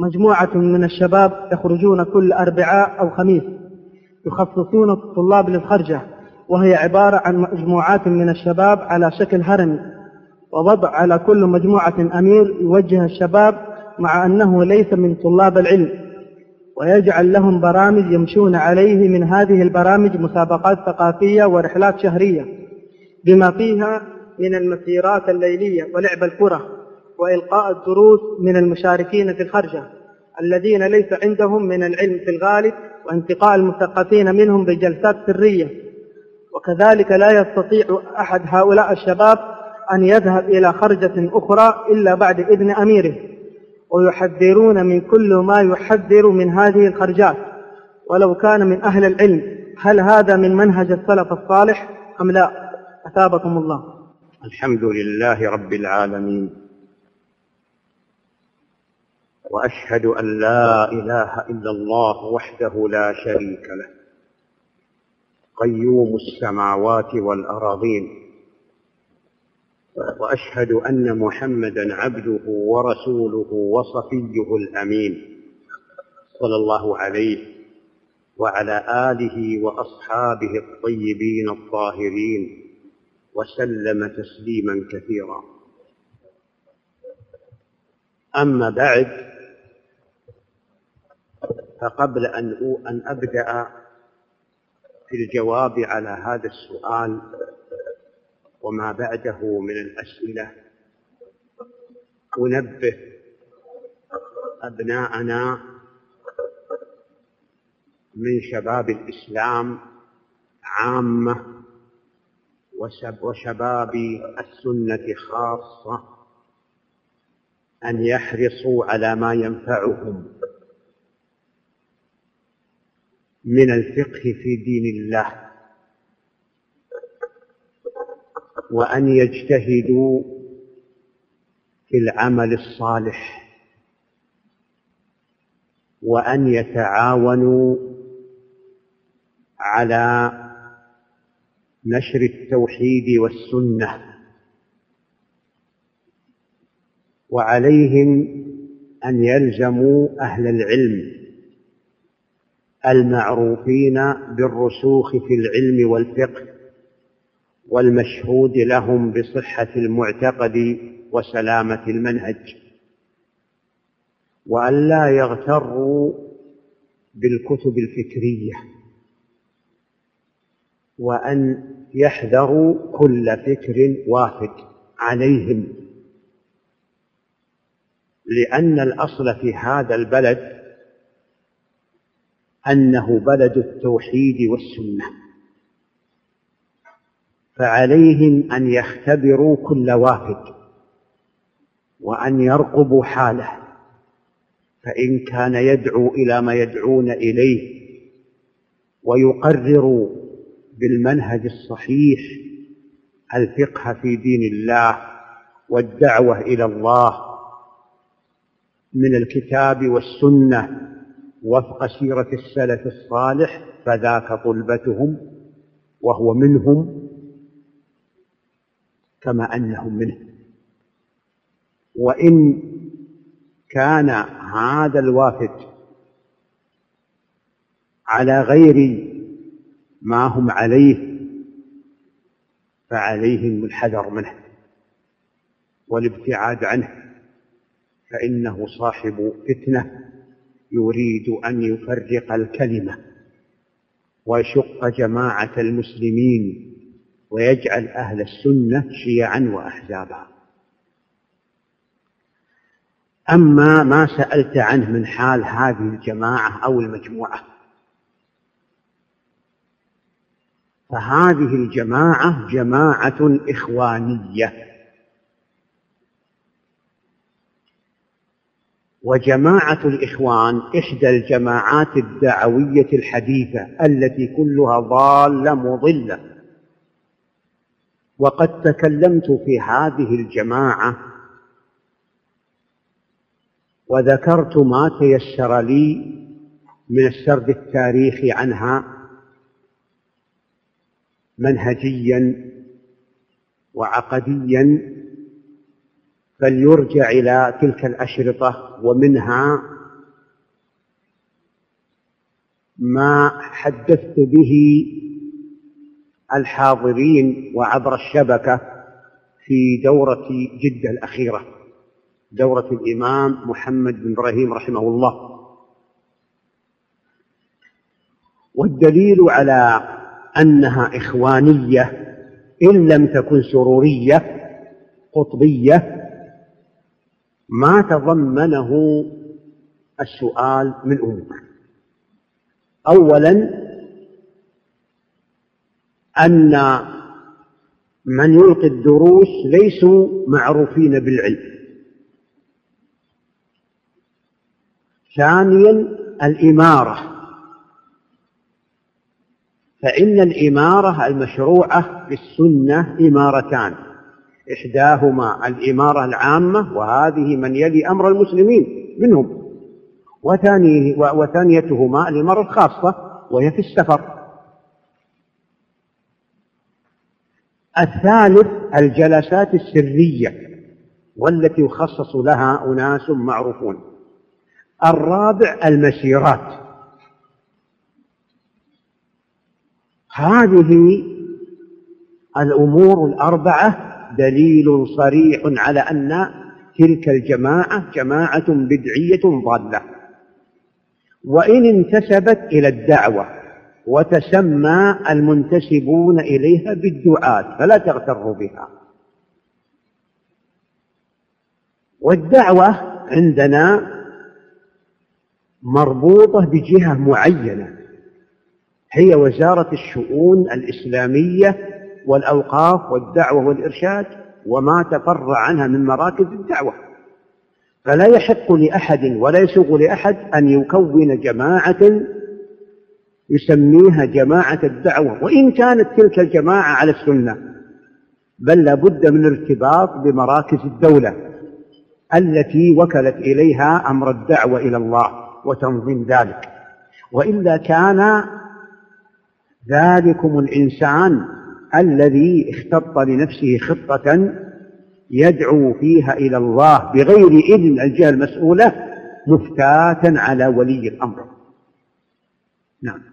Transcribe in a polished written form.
مجموعة من الشباب يخرجون كل أربعاء أو خميس، يخصصون الطلاب للخرجة، وهي عبارة عن مجموعات من الشباب على شكل هرمي، ووضع على كل مجموعة أمير يوجه الشباب مع أنه ليس من طلاب العلم، ويجعل لهم برامج يمشون عليه. من هذه البرامج مسابقات ثقافية ورحلات شهرية، بما فيها من المسيرات الليلية ولعب الكرة وإلقاء الدروس من المشاركين في الخرجة الذين ليس عندهم من العلم في الغالب، وانتقاء المثقفين منهم بجلسات سرية. وكذلك لا يستطيع أحد هؤلاء الشباب أن يذهب إلى خرجة أخرى إلا بعد إذن أميره، ويحذرون من كل ما يحذر من هذه الخرجات ولو كان من أهل العلم. هل هذا من منهج السلف الصالح أم لا؟ أثابكم الله. الحمد لله رب العالمين، وأشهد أن لا إله إلا الله وحده لا شريك له، قيوم السماوات والأراضين، وأشهد أن محمدًا عبده ورسوله وصفيه الأمين، صلى الله عليه وعلى آله وأصحابه الطيبين الطاهرين، وسلم تسليما كثيرا. أما بعد، فقبل أن أبدأ في الجواب على هذا السؤال وما بعده من الأسئلة، أنبه أبناءنا من شباب الإسلام عامة وشباب السنة خاصة أن يحرصوا على ما ينفعهم من الفقه في دين الله، وأن يجتهدوا في العمل الصالح، وأن يتعاونوا على نشر التوحيد والسنة، وعليهم أن يلزموا أهل العلم المعروفين بالرسوخ في العلم والفقه والمشهود لهم بصحة المعتقد وسلامة المنهج، وأن لا يغتروا بالكتب الفكرية، وأن يحذروا كل فكر وافد عليهم، لأن الأصل في هذا البلد أنه بلد التوحيد والسنة، فعليهم أن يختبروا كل وافد وأن يرقبوا حاله، فإن كان يدعو إلى ما يدعون إليه ويقرروا بالمنهج الصحيح الفقه في دين الله والدعوة إلى الله من الكتاب والسنة وفق سيرة السلف الصالح، فذاك طلبتهم وهو منهم كما أنهم منه. وإن كان هذا الوافد على غير ما هم عليه فعليهم الحذر منه والابتعاد عنه، فإنه صاحب فتنة يريد أن يفرق الكلمة ويشق جماعة المسلمين ويجعل أهل السنة شيعا وأحزابا. أما ما سألت عنه من حال هذه الجماعة أو المجموعة، فهذه الجماعة جماعة إخوانية، وجماعة الإخوان إحدى الجماعات الدعوية الحديثة التي كلها ضالة مضلة. وقد تكلمت في هذه الجماعة وذكرت ما تيسر لي من السرد التاريخي عنها منهجيا وعقديا، فليرجع إلى تلك الأشرطة ومنها ما حدثت به الحاضرين وعبر الشبكة في دورة جدة الأخيرة، دورة الإمام محمد بن إبراهيم رحمه الله. والدليل على أنها إخوانية إن لم تكن سرورية قطبية ما تضمنه السؤال من أمور. أولا أن من يلقي الدروس ليسوا معروفين بالعلم. ثانيا الإمارة، فإن الإمارة المشروعة في السنة إمارتان، إحداهما الإمارة العامة وهذه من يلي أمر المسلمين منهم، وثانيتهما الإمارة الخاصة وهي في السفر. الثالث الجلسات السرية والتي يخصص لها أناس معروفون. الرابع المسيرات. هذه الأمور الأربعة دليل صريح على أن تلك الجماعة جماعة بدعية ضالة، وإن انتسبت إلى الدعوة وتسمى المنتسبون إليها بالدعاة فلا تغتروا بها. والدعوة عندنا مربوطة بجهة معينة هي وزارة الشؤون الإسلامية والأوقاف والدعوة والإرشاد وما تفرع عنها من مراكز الدعوة، فلا يحق لأحد ولا يسوغ لأحد أن يكون جماعة يسميها جماعة الدعوة وإن كانت تلك الجماعة على السنة، بل لابد من الارتباط بمراكز الدولة التي وكلت إليها أمر الدعوة إلى الله وتنظيم ذلك، وإلا كان ذلكم الإنسان الذي اختط لنفسه خطة يدعو فيها إلى الله بغير إذن الجهة المسؤولة مفتاتا على ولي الأمر. نعم.